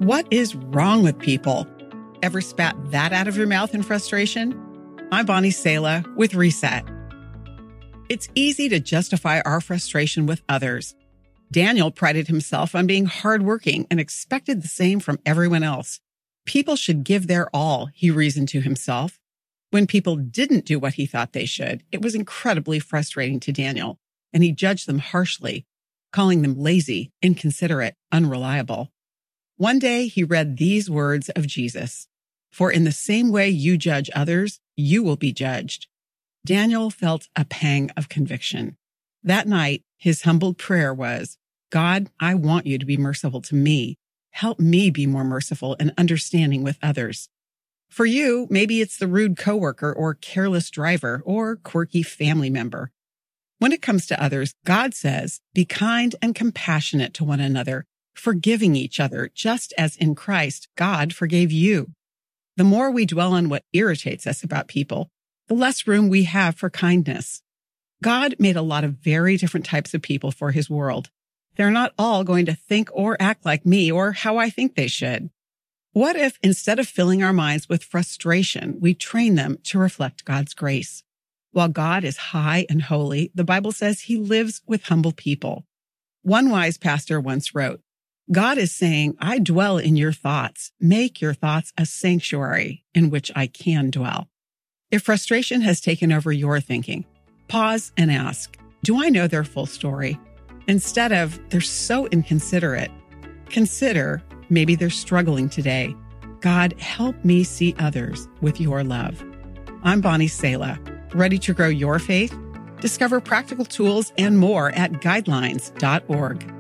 What is wrong with people? Ever spat that out of your mouth in frustration? I'm Bonnie Sala with Reset. It's easy to justify our frustration with others. Daniel prided himself on being hardworking and expected the same from everyone else. People should give their all, he reasoned to himself. When people didn't do what he thought they should, it was incredibly frustrating to Daniel, and he judged them harshly, calling them lazy, inconsiderate, unreliable. One day he read these words of Jesus, "For in the same way you judge others, you will be judged." Daniel felt a pang of conviction. That night, his humbled prayer was, "God, I want you to be merciful to me. Help me be more merciful and understanding with others." For you, maybe it's the rude coworker or careless driver or quirky family member. When it comes to others, God says, be kind and compassionate to one another, forgiving each other, just as in Christ, God forgave you. The more we dwell on what irritates us about people, the less room we have for kindness. God made a lot of very different types of people for his world. They're not all going to think or act like me or how I think they should. What if instead of filling our minds with frustration, we train them to reflect God's grace? While God is high and holy, the Bible says he lives with humble people. One wise pastor once wrote, God is saying, I dwell in your thoughts. Make your thoughts a sanctuary in which I can dwell. If frustration has taken over your thinking, pause and ask, do I know their full story? Instead of, they're so inconsiderate, consider, maybe they're struggling today. God, help me see others with your love. I'm Bonnie Sala. Ready to grow your faith? Discover practical tools and more at guidelines.org.